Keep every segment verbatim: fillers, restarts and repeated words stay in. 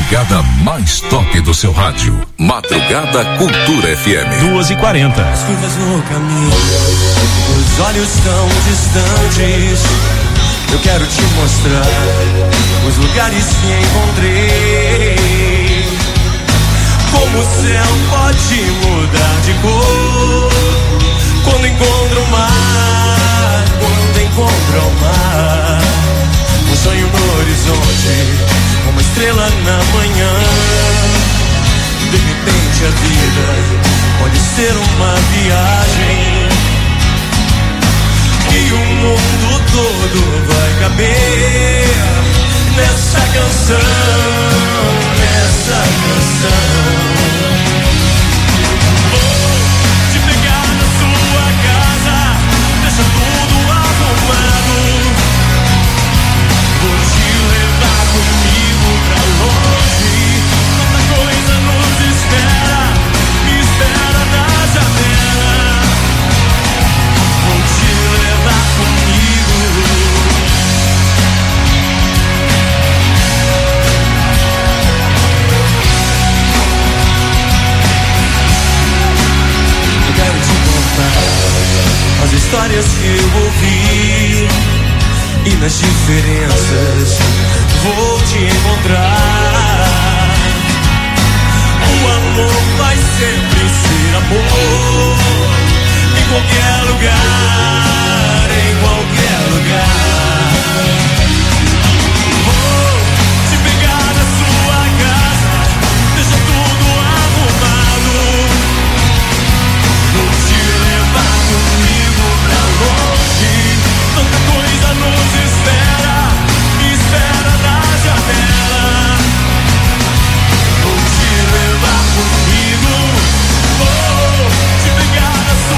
pegada mais top do seu rádio. Madrugada Cultura F M. duas e quarenta. As curvas no caminho, os olhos tão distantes. Eu quero te mostrar os lugares que encontrei. Como o céu pode mudar de cor quando encontra o mar, quando encontra o mar. Um sonho no horizonte, uma estrela na manhã. De repente a vida pode ser uma viagem e o mundo todo vai caber nessa canção, nessa canção. Vou te pegar na sua casa, deixa tudo arrumado. Vou te levar comigo pra longe. Tanta coisa nos espera, me espera na janela. Vou te levar comigo. Eu quero te contar as histórias que eu ouvi, e nas diferenças vou te encontrar. O amor vai sempre ser amor, em qualquer lugar, em qualquer lugar. Vou te pegar na sua casa, deixa tudo arrumado. Vou te levar comigo pra longe. Tanta coisa nos espera, me espera na janela. Vou te levar comigo, vou te pegar na sua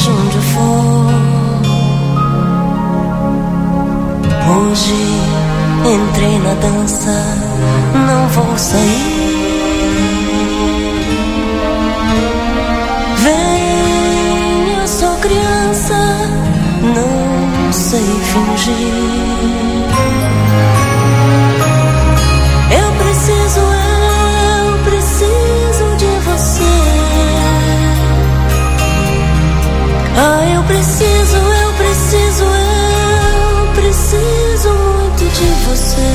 seja onde for. Hoje entrei na dança, não vou sair. Vem, eu sou criança, não sei fingir. Eu preciso, eu preciso de você. Ah, eu preciso, eu preciso, eu preciso muito de você.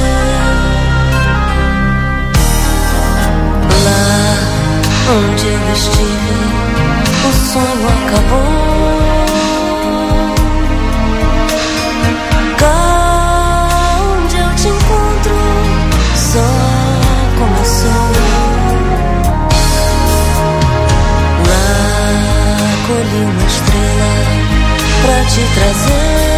Lá onde eu estive, o sonho acabou. Cá onde eu te encontro, só começou. Lá colhi uma estrela pra te trazer.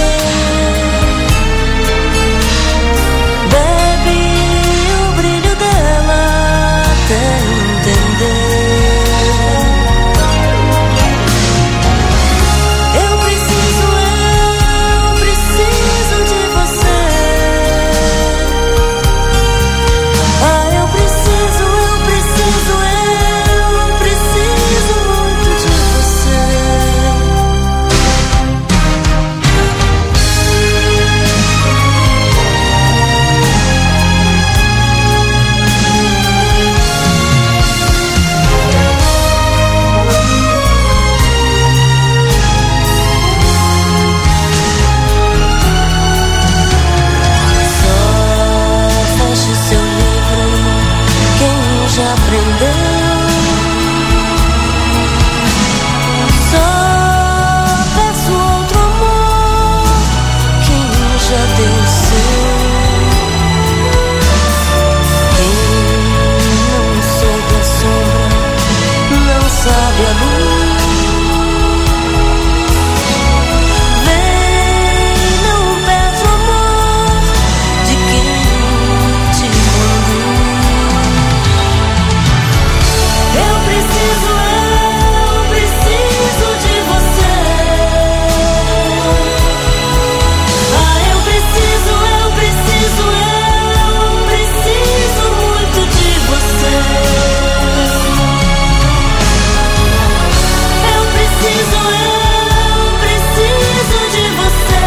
Bebe o brilho dela até entender. Eu preciso, eu preciso de você. Ah, eu preciso, eu preciso, eu preciso muito de você. Só feche seu livro, quem já aprendeu. Só peço outro amor, quem já deu o seu. Quem não soube a sombra, não sabe a luz. Vem, não peço amor de quem te conduz. Eu preciso, eu preciso de você. Ah, eu preciso, eu preciso, eu preciso muito de você. Eu preciso, eu preciso de você.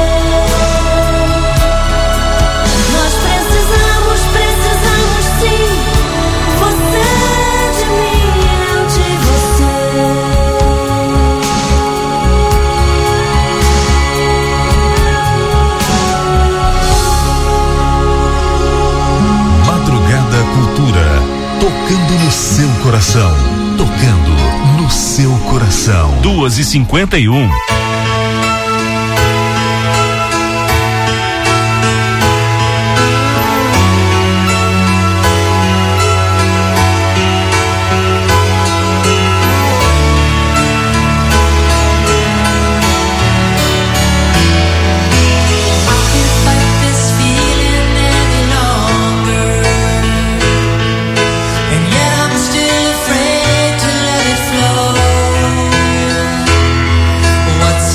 Nós precisamos, precisamos sim. Você de mim, eu de você. Madrugada Cultura. Tocando no seu coração. Tocando no seu coração. duas e cinquenta e um. What's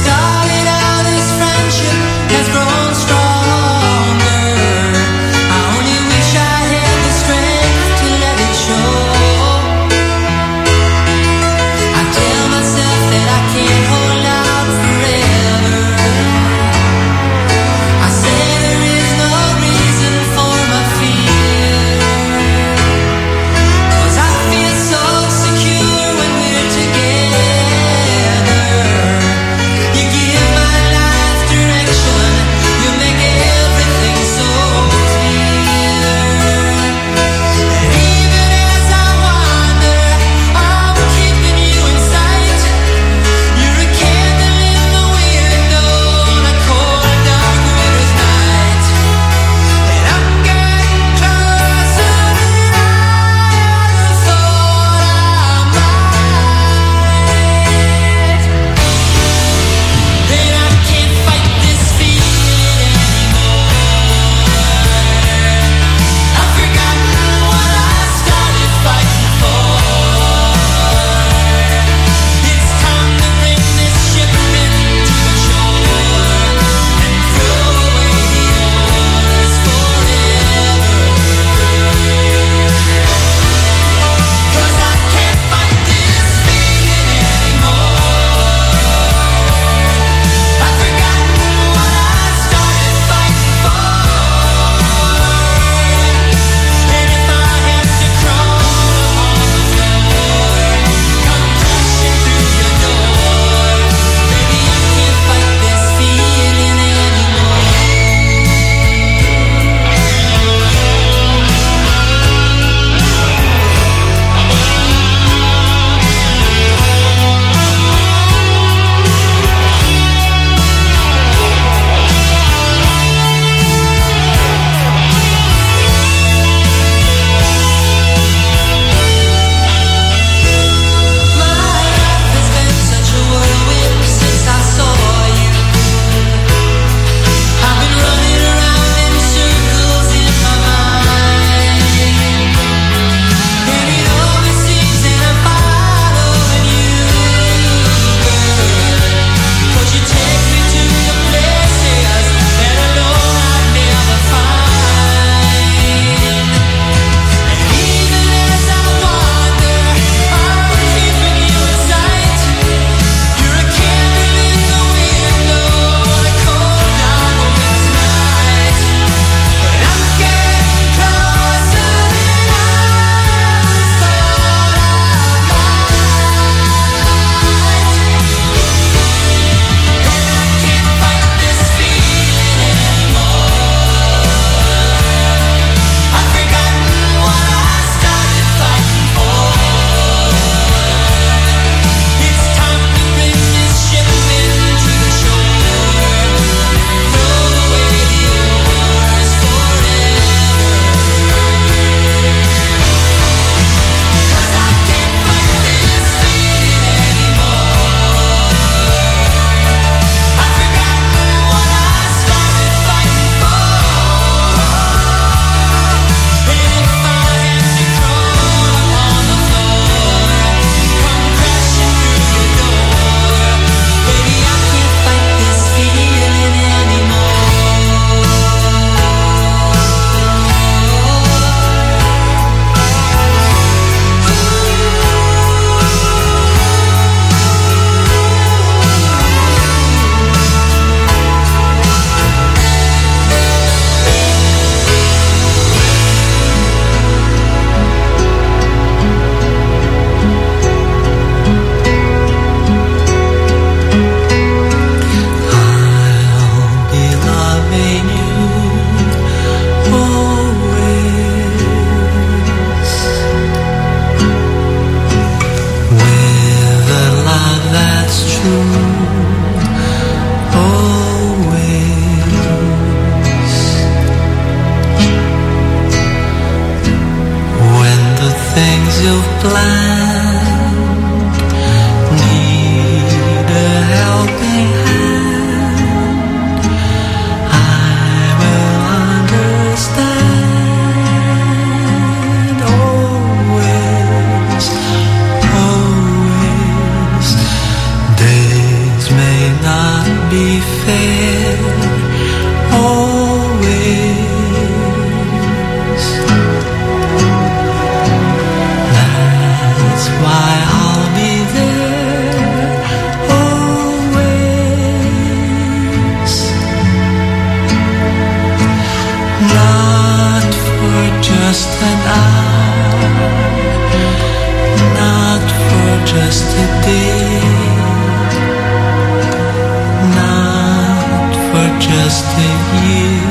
just a year.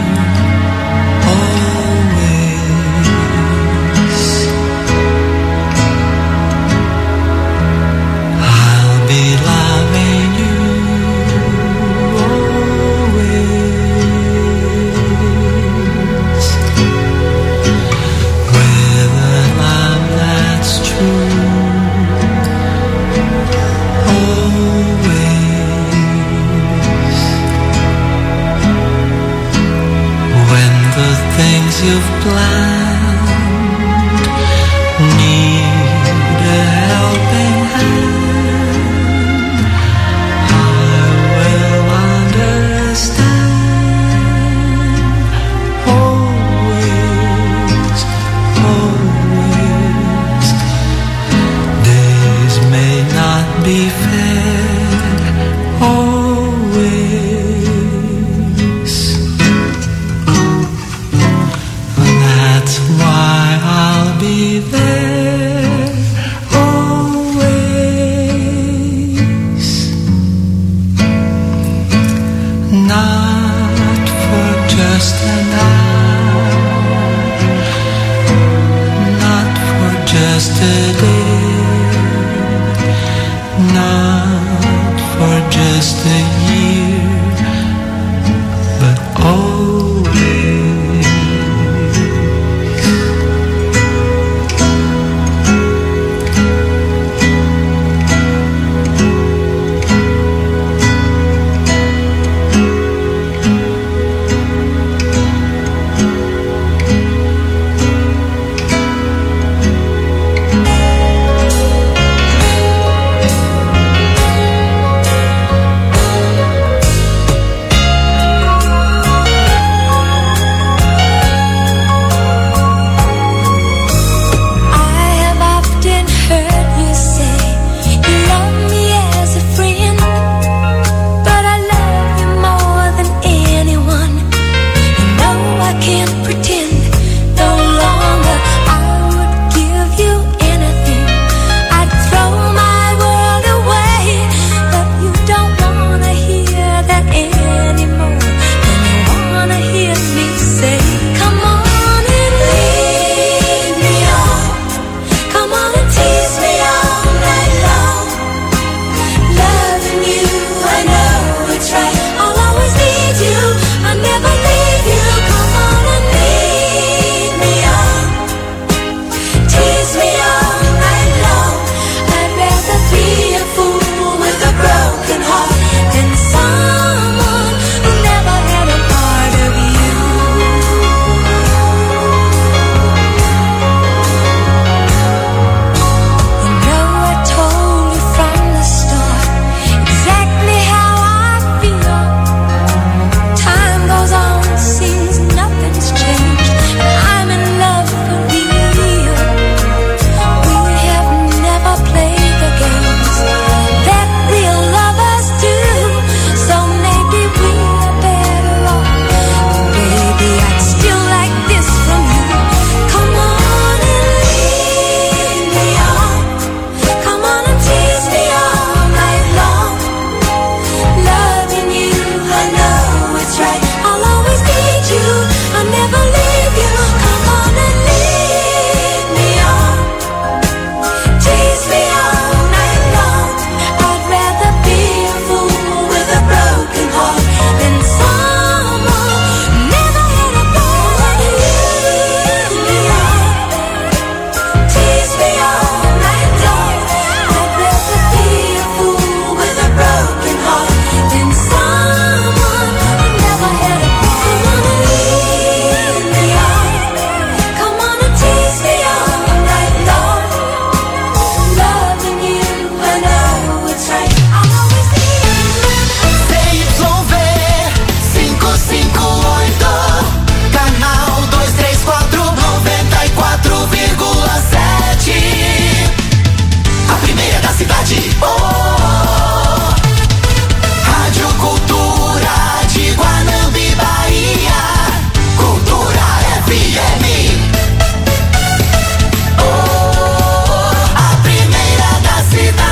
Always I'll be loving you. Always with a love that's true. Things you've planned need a helping hand. I will understand. Always, always. Days may not be fair. Always. That's why I'll be there always. Not for just an hour, not for just a day, not for just a year, but always.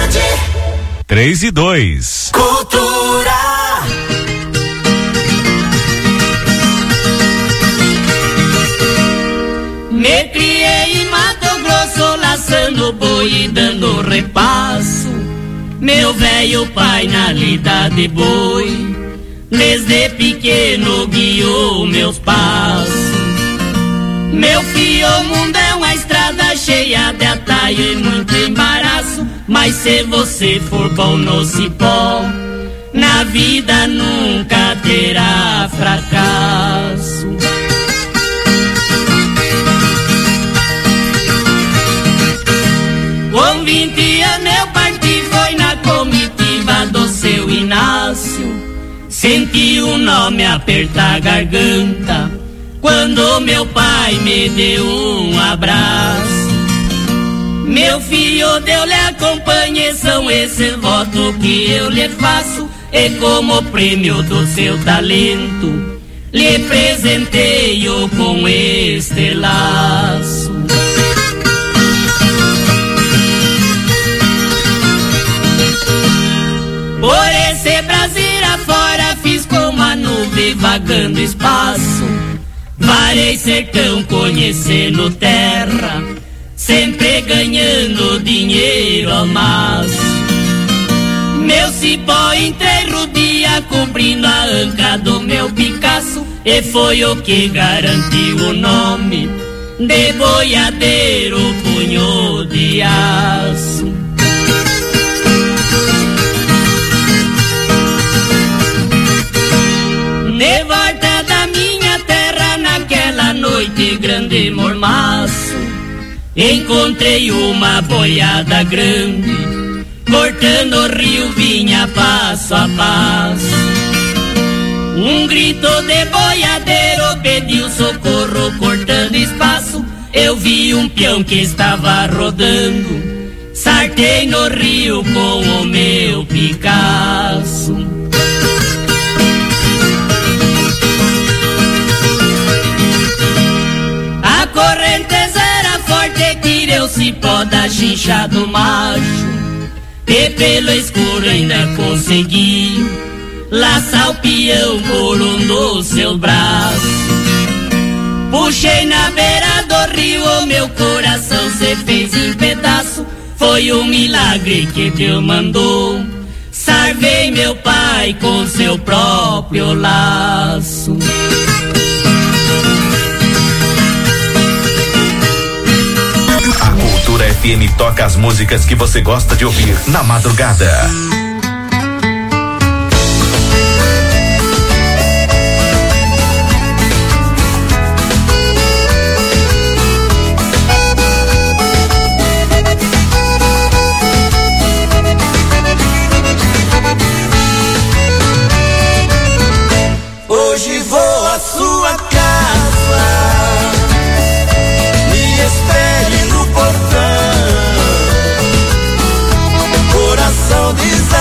três e dois. Cultura. lhe dando repasso. Meu velho pai na lida de boi, desde pequeno guiou meus passos. Meu filho, o mundo é uma estrada cheia de atalho e muito embaraço, mas se você for bom no cipó, na vida nunca terá fracasso. Com vinte anos eu parti, foi na comitiva do seu Inácio. Senti o nome apertar a garganta quando meu pai me deu um abraço. Meu filho, Deus lhe acompanhe, são esses votos que eu lhe faço. E como prêmio do seu talento, lhe presenteio com este laço. Por esse Brasil afora, fiz como a nuvem vagando espaço. Varei sertão conhecendo terra, sempre ganhando dinheiro a mais. Meu cipó entrei rodia, cobrindo a anca do meu Picasso, e foi o que garantiu o nome de boiadeiro punho de aço. De volta da minha terra naquela noite grande mormaço, encontrei uma boiada grande, cortando o rio vinha passo a passo. Um grito de boiadeiro pediu socorro cortando espaço. Eu vi um peão que estava rodando, sartei no rio com o meu Picasso. A correnteza era forte, tirei o cipó da chincha do macho, e pelo escuro ainda consegui laçar o peão por um dos seus braços. Puxei na beira do rio, o meu coração se fez em pedaço. Foi um milagre que Deus mandou, salvei meu pai com seu próprio laço. A Cultura F M toca as músicas que você gosta de ouvir na madrugada. Hoje vou à sua casa, me espere no portão. Coração desabafado,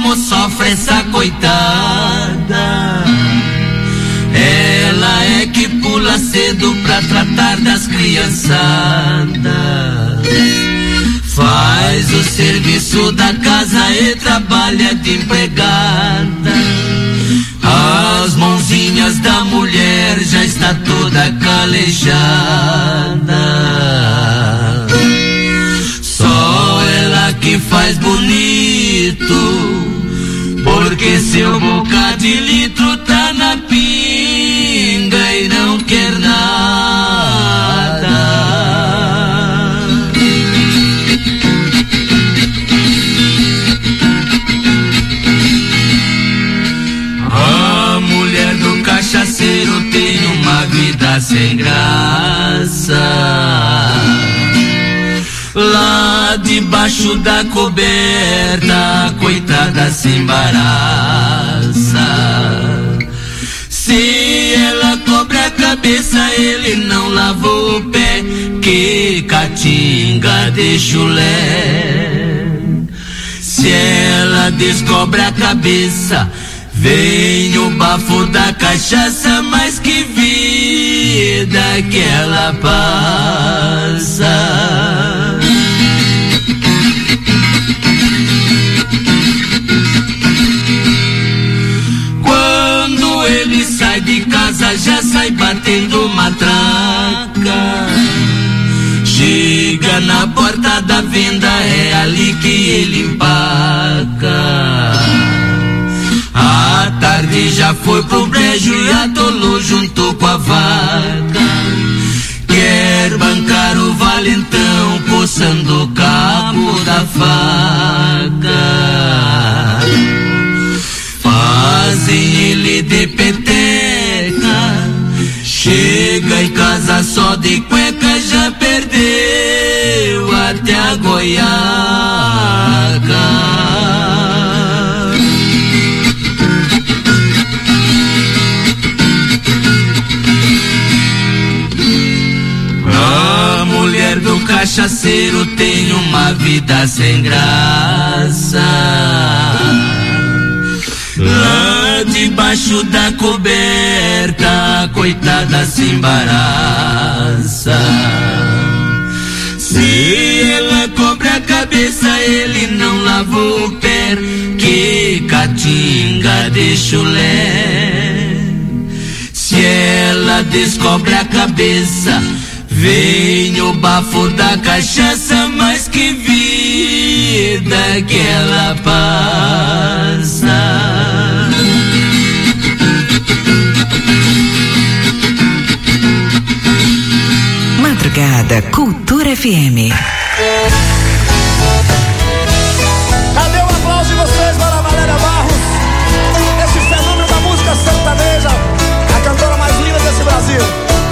como sofre essa coitada. Ela é que pula cedo pra tratar das criançadas. Faz o serviço da casa e trabalha de empregada. As mãozinhas da mulher já está toda calejada. Só ela que faz bonito, porque seu boca de litro tá na pinga e não quer nada. A mulher do cachaceiro tem uma vida sem graça. Lá debaixo da coberta, a coitada se embaraça. Se ela cobre a cabeça, ele não lavou o pé. Que catinga de chulé. Se ela descobre a cabeça, vem o bafo da cachaça. Mas que vida que ela passa. Quando ele sai de casa, já sai batendo matraca. Chega na porta da venda, é ali que ele empaca. A tarde já foi pro brejo e atolou junto com a vaca. Quer bancar o valentão, coçando o cabo da faca. Fazem ele de peteca, chega em casa só de cueca, já perdeu até a goiaca. A mulher do cachaceiro tem uma vida sem graça. Lá debaixo da coberta, a coitada se embaraça. Se ela cobre a cabeça, ele não lavou o pé. Que catinga de chulé. Se ela descobre a cabeça, vem o bafo da cachaça. Mas que vida que ela passa. Madrugada Cultura F M. Cadê o aplauso de vocês para a Valéria Barros? Esse fenômeno da música sertaneja, a cantora mais linda desse Brasil.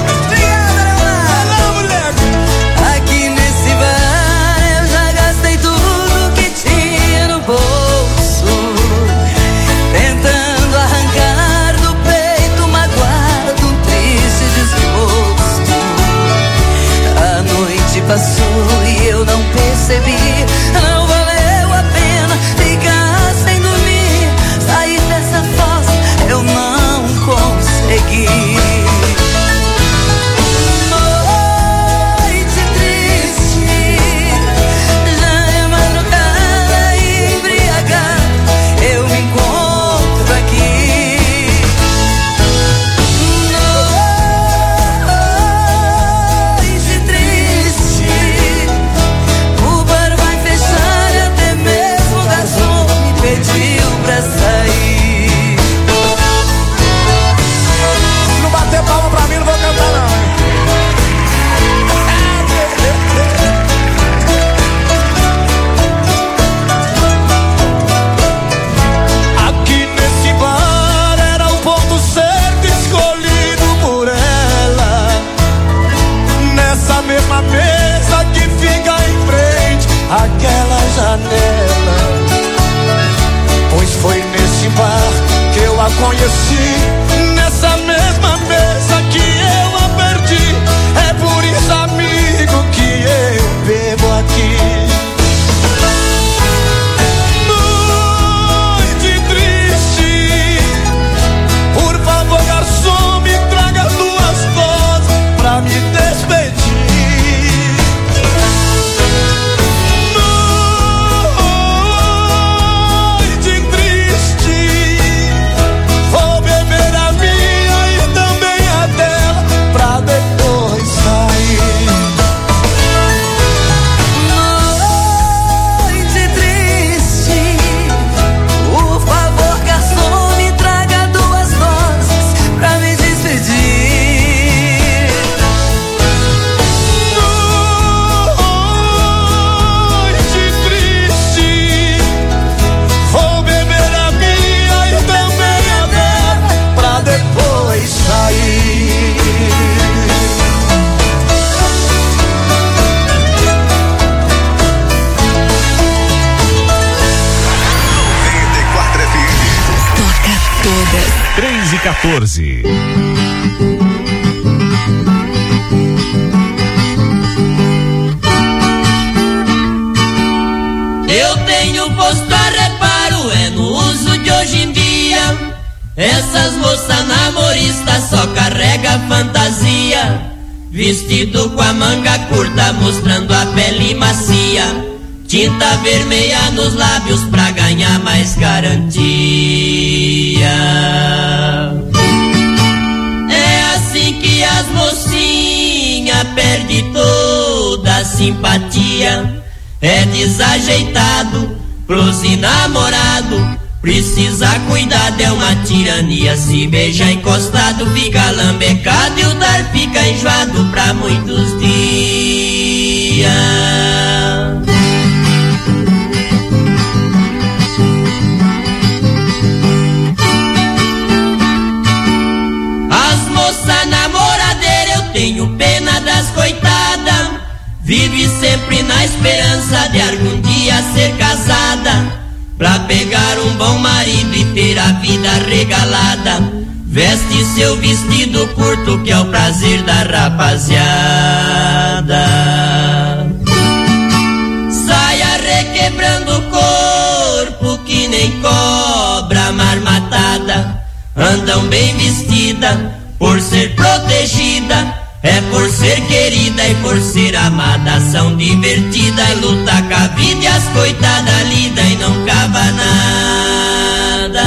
Aqui nesse bar eu já gastei tudo que tinha no bolso, tentando arrancar do peito magoado um triste desgosto. A noite passou e eu não percebi. Não valeu a pena ficar sem dormir. Sair dessa fossa eu não consegui. Aquela janela, pois foi nesse bar que eu a conheci. Nessa mesma mesa que eu a perdi. É por isso, amigo, que eu bebo aqui. três e quatorze. Eu tenho posto a reparo, é no uso de hoje em dia. Essas moças namoristas só carrega fantasia, vestido com a manga curta mostrando a pele macia, tinta vermelha nos lábios pra ganhar mais garantia. É assim que as mocinhas perdem toda a simpatia. É desajeitado pros enamorados, precisa cuidado, é uma tirania. Se beija encostado, fica lambecado e o dar fica enjoado pra muitos dias. As moças namoradeiras, eu tenho pena das coitadas, vive sempre na esperança de algum dia ser casada, pra pegar um bom marido e ter a vida regalada. Veste seu vestido curto que é o prazer da rapaziada. Saia requebrando o corpo que nem cobra marmatada. Andam bem vestida por ser protegida, é por ser querida e por ser amada. São divertida e luta com a vida e as coitadas lida e não cava nada.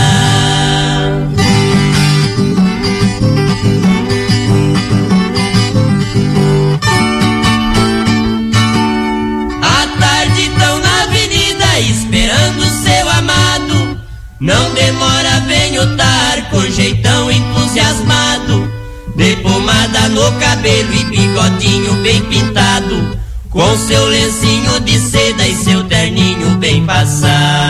À tarde tão na avenida esperando seu amado. Não demora, vem o tar com jeitão entusiasmado, de pomada no cabelo e bigodinho bem pintado, com seu lencinho de seda e seu terninho bem passado.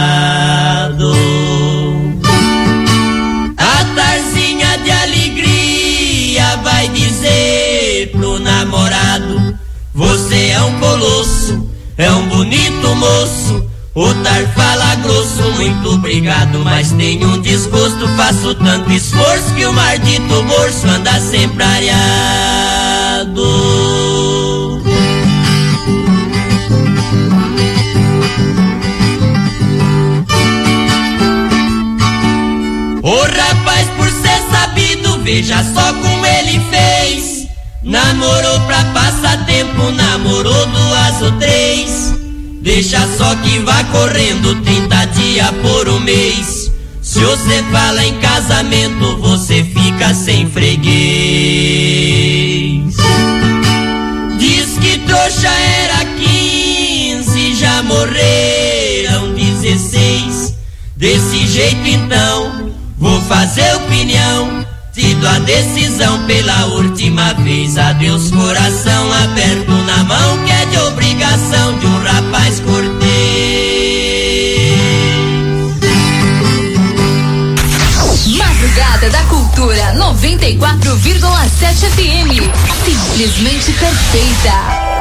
A tarzinha de alegria vai dizer pro namorado: você é um colosso, é um bonito moço. O tar fala grosso, muito obrigado, mas tenho um desgosto. Faço tanto esforço que o maldito bolso anda sempre areado. O rapaz, por ser sabido, veja só como ele fez. Namorou pra passar tempo, namorou duas ou três. Deixa só que vá correndo trinta dias por um mês. Se você fala em casamento, você fica sem freguês. Diz que trouxa era quinze, já morreram dezesseis. Desse jeito então, vou fazer opinião. Tido a decisão pela última vez. Adeus coração, aperto na mão, que é de obrigação de um rapaz cortês. Madrugada da Cultura noventa e quatro vírgula sete F M. Simplesmente perfeita.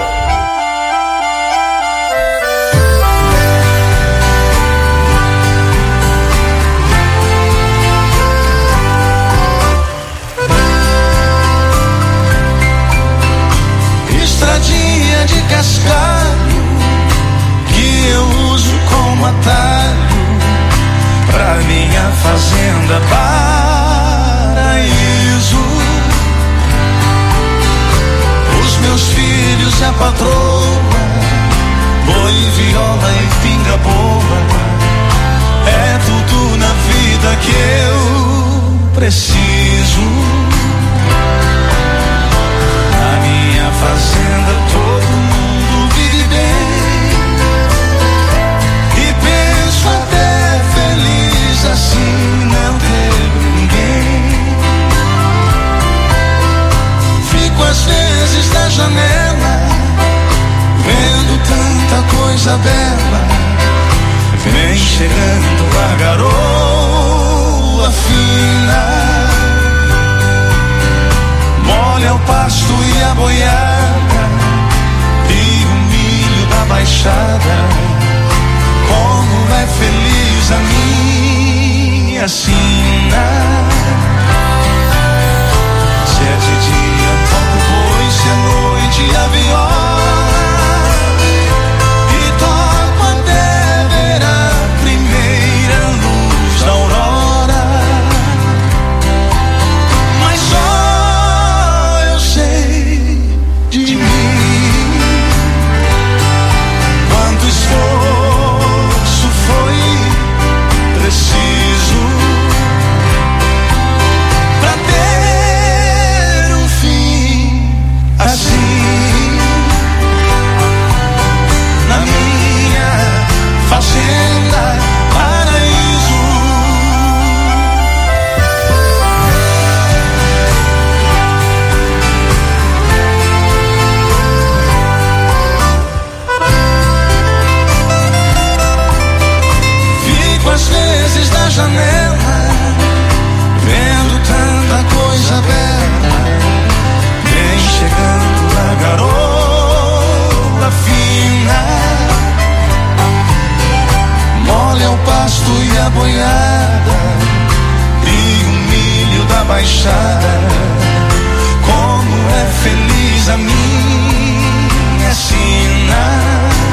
Estradinha de cascalho que eu uso como atalho pra minha fazenda paraíso. Os meus filhos e a patroa, boi, viola e pinga boa, é tudo na vida que eu preciso. Na minha fazenda todo mundo vive bem, e penso até feliz assim não ter ninguém. Fico às vezes na janela vendo tanta coisa bela. Vem chegando a garoa fina, molha o pasto e a boiada e o milho da baixada. Como é feliz a minha sina. boiada e o milho da baixada. Como é feliz a minha sina.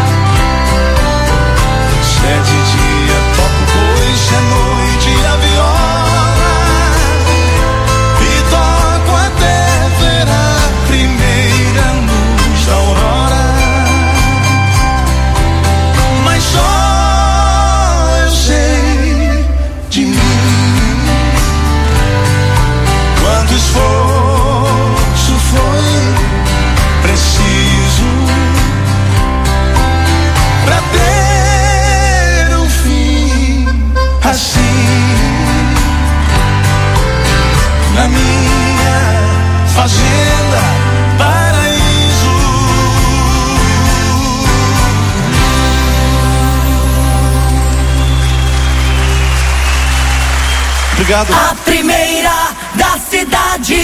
Se é de dia toco boi, se é noite a viola, e toco até ver a primeira luz da aurora. Mas só eu sei de mim quanto esforço foi preciso pra ter um fim assim. Na minha fazenda, paraíso. Obrigado. A primeira da cidade.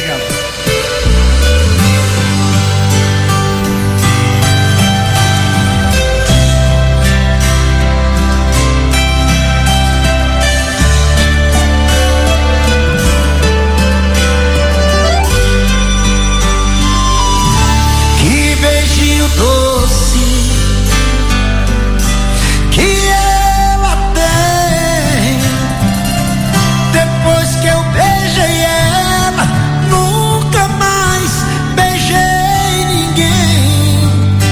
Que beijinho doce que ela tem. Depois que eu beijei ela, nunca mais beijei ninguém.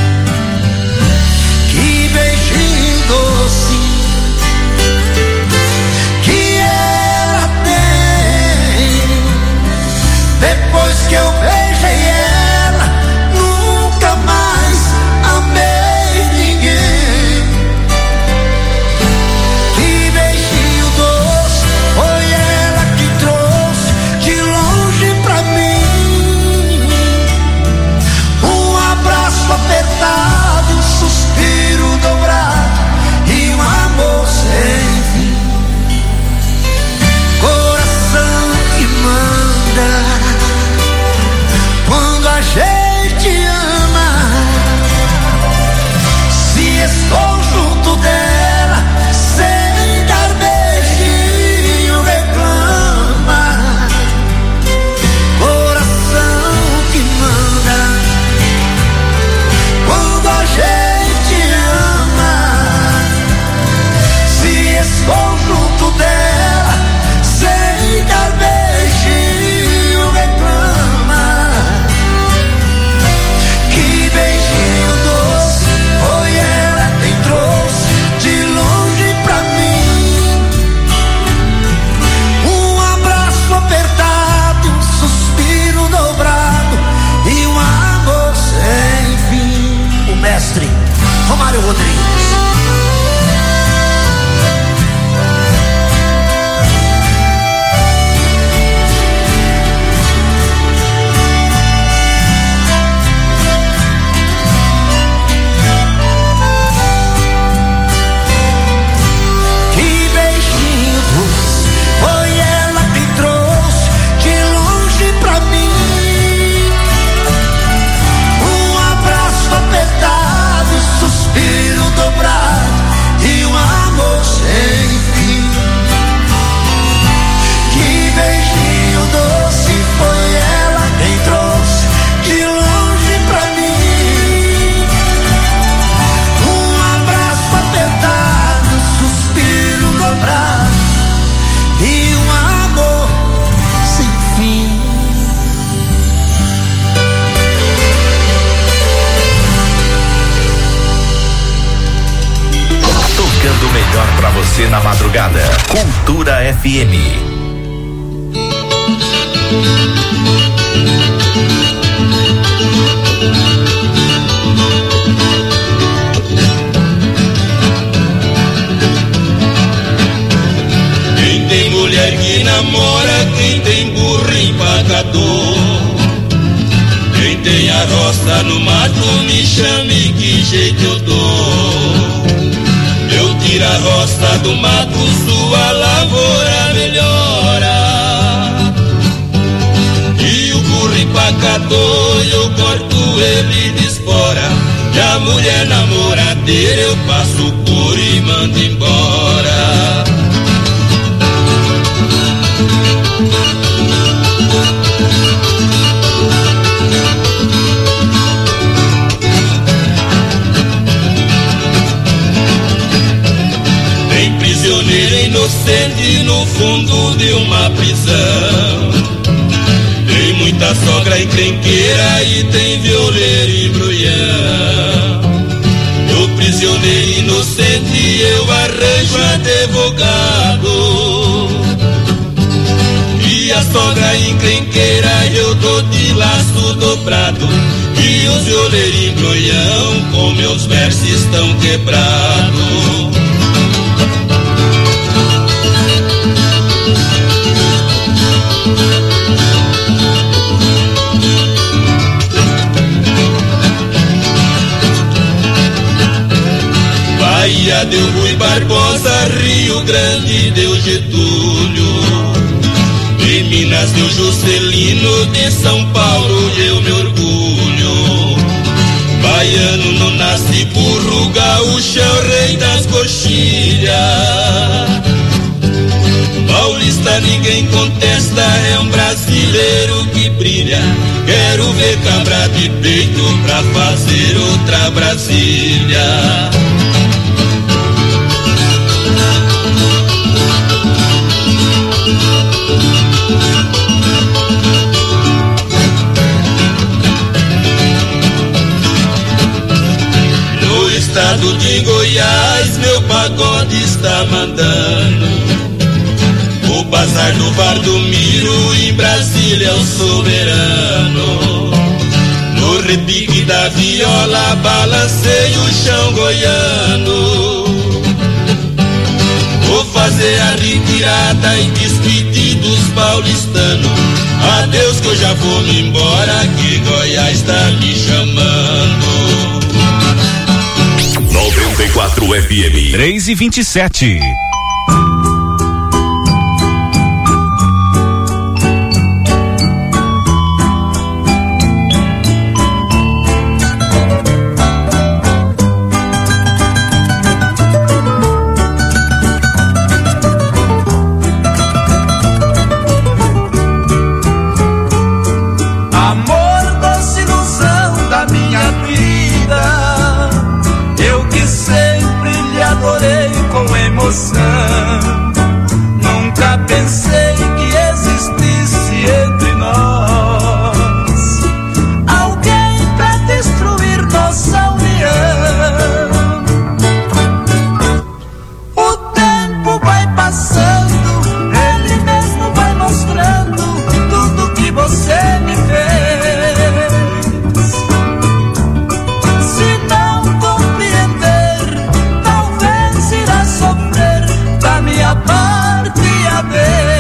Que beijinho doce que ela tem. Depois que eu beijei ela, nunca mais amei ninguém. Que beijinho doce foi ela que trouxe de longe pra mim. Um abraço apertado, um suspiro dobrado e um amor sem fim. Coração que manda quando a gente ama. Se estou junto dela, sem dar beijinho, reclama. Coração que manda quando a gente ama. Se estou junto dela, sem dar beijinho, reclama. Que beijinho doce foi ela quem trouxe de longe pra mim. Um abraço apertado, um suspiro dobrado e um amor sem fim. O mestre Romário Rodrigues. Que beijinho doce foi ela quem trouxe de longe pra mim. Um abraço apertado, um suspiro dobrado e um amor sem fim. Que beijinho doce foi ela quem trouxe de longe pra mim. Um abraço apertado, um suspiro dobrado e um amor sem fim. Tocando o melhor pra você na madrugada. Cultura F M. Quem tem mulher que namora, quem tem burro empacador. Quem tem a roça no mato, me chame que jeito eu dou. Eu tiro a roça do mato, sua lavoura melhora. E o burro empacador, eu corto ele de espora. E a mulher namoradeira, eu passo por e mando embora. prende no fundo de uma prisão. Tem muita sogra encrenqueira e tem violeiro e brulhão. Do prisioneiro inocente eu arranjo advogado, e a sogra encrenqueira eu dou de laço dobrado, e os violeiros e brulhão com meus versos estão quebrados. Bahia deu Rui Barbosa, Rio Grande deu Getúlio, de Minas deu Juscelino, de São Paulo eu me orgulho. Baiano não nasce burro, gaúcho é o rei das coxilhas. Paulista ninguém contesta, é um brasileiro que brilha. Quero ver cabra de peito pra fazer outra Brasília. No estado de Goiás meu pagode está mandando. O bazar do Valdomiro em Brasília é o soberano. No repique da viola balancei o chão goiano. Vou fazer a retirada e despedir dos paulistanos. Adeus que eu já vou me embora, que Goiás está me chamando. noventa e quatro F M. três e vinte e sete. Nunca pensei que existisse entre nós alguém pra destruir nossa união. O tempo vai passando, ele mesmo vai mostrando tudo que você me fez. Se não compreender, talvez irá sofrer da minha parte, adeus.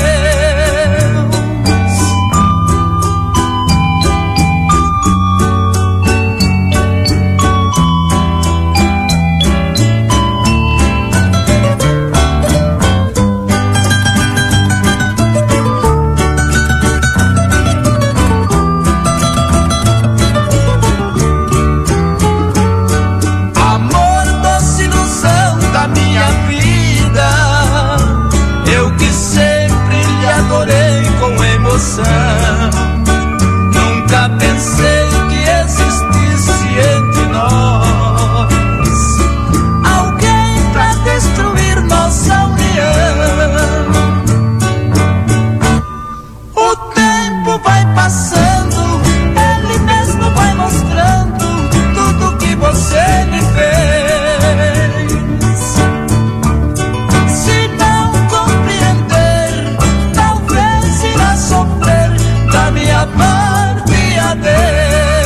Amor, doce ilusão da minha vida, eu que sempre lhe adorei com emoção. Nunca pensei que existisse entre nós alguém pra destruir nossa união. O tempo vai passando, ele mesmo vai mostrando tudo que você me fez. Se não compreender, talvez irá sofrer da minha parte, adeus.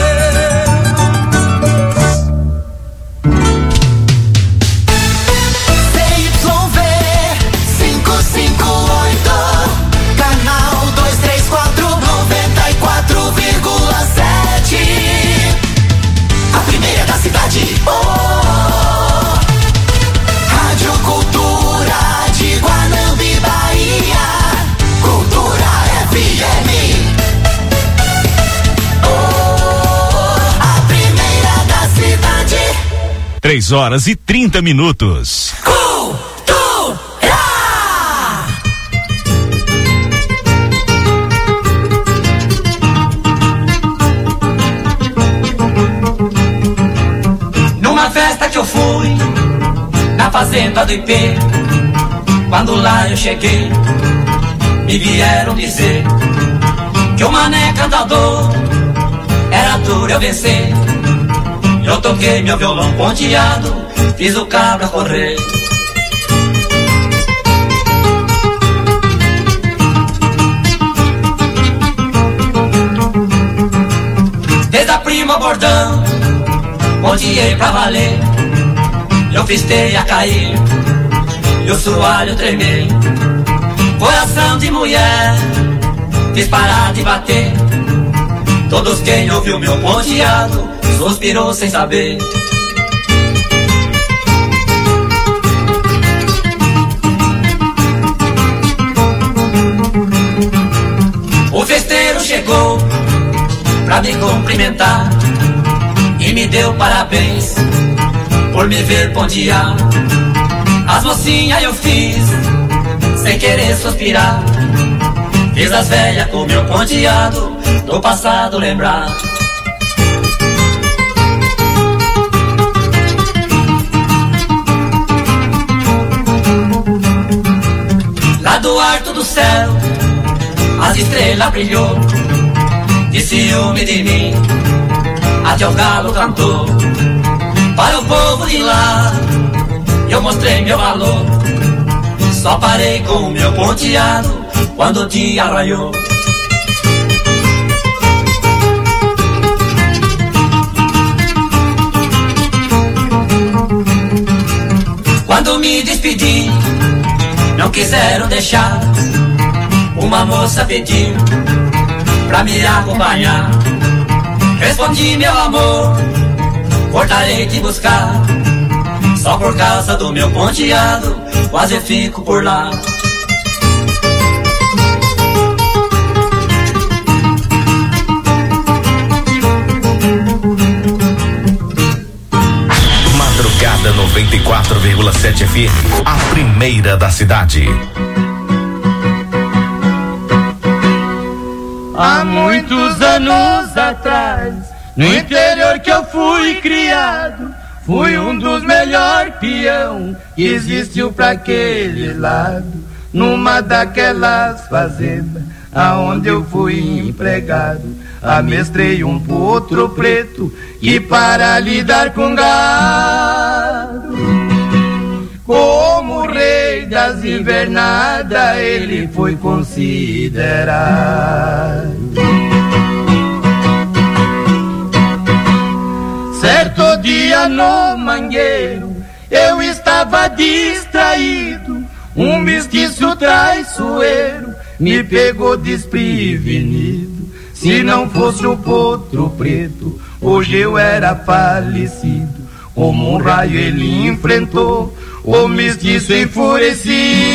C Y V quinhentos e cinquenta e oito, canal duzentos e trinta e quatro, noventa e quatro vírgula sete. A primeira da cidade. Oh, Rádio Cultura de Guanambi, Bahia. Cultura F M. Oh, a primeira da cidade. Três horas e trinta minutos. Cultura. Numa festa que eu fui na fazenda do Ipê, Quando lá eu cheguei, me vieram dizer que o mané cantador era duro eu vencer. Eu toquei meu violão ponteado, fiz o cabra correr. Desde a prima bordão, ponteei pra valer. Eu fiz teia cair e o soalho tremer. Coração de mulher, fiz parar de bater. Todos quem ouviu meu ponteado suspirou sem saber. O festeiro chegou pra me cumprimentar e me deu parabéns por me ver pontear. As mocinhas eu fiz sem querer suspirar. Fiz as velhas com meu ponteado do passado lembrar. Lá do alto do céu as estrelas brilhou, de ciúme de mim até o galo cantou. Para o povo de lá eu mostrei meu valor. Só parei com o meu ponteado quando o dia raiou. Quando me despedi, não quiseram deixar. Uma moça pediu pra me acompanhar. Respondi, meu amor, voltarei te buscar. Só por causa do meu ponteado quase fico por lá. Madrugada noventa e quatro vírgula sete F M, a primeira da cidade. Há muitos anos atrás, no interior que eu fui criado, fui um dos melhores peão que existiu pra aquele lado. Numa daquelas fazendas aonde eu fui empregado, amestrei um potro preto e para lidar com gado. Como rei das invernadas ele foi considerado. Certo dia no mangueiro eu estava distraído, um mestiço traiçoeiro me pegou desprevenido. Se não fosse o potro preto, hoje eu era falecido. Como um raio ele enfrentou o mestiço enfurecido,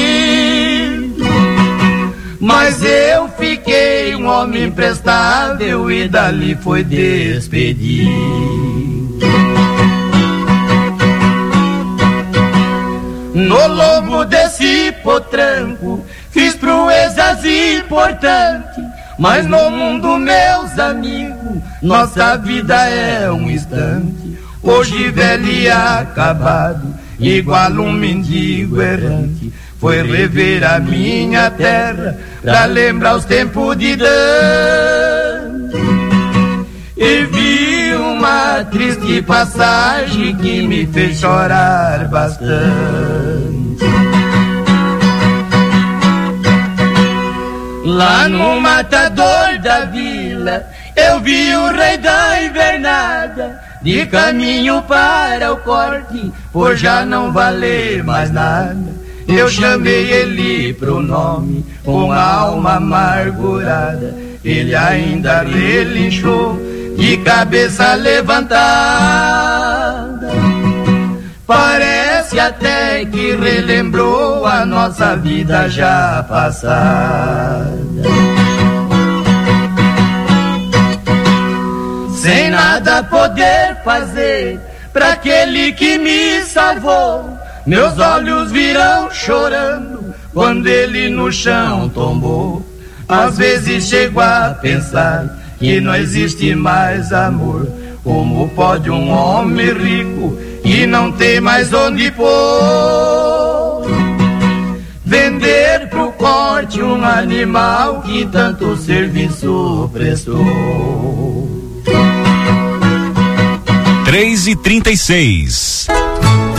mas eu fiquei um homem prestável e dali foi despedido. No lombo desse potranco fiz proezas importantes, mas no mundo, meus amigos, nossa vida é um instante. Hoje velho e acabado, igual um mendigo errante, foi rever a minha terra pra lembrar os tempos de Dante. E vi uma triste passagem que me fez chorar bastante. Lá no matador da vila eu vi o rei da invernada, de caminho para o corte, por já não valer mais nada. Eu chamei ele pro nome, com a alma amargurada. Ele ainda relinchou, de cabeça levantada. Parece até que relembrou a nossa vida já passada. Sem nada poder fazer pra aquele que me salvou, meus olhos virão chorando quando ele no chão tombou. Às vezes chego a pensar que não existe mais amor. Como pode um homem rico e não ter mais onde pôr? vender pro corte um animal que tanto serviço prestou. três e trinta e seis.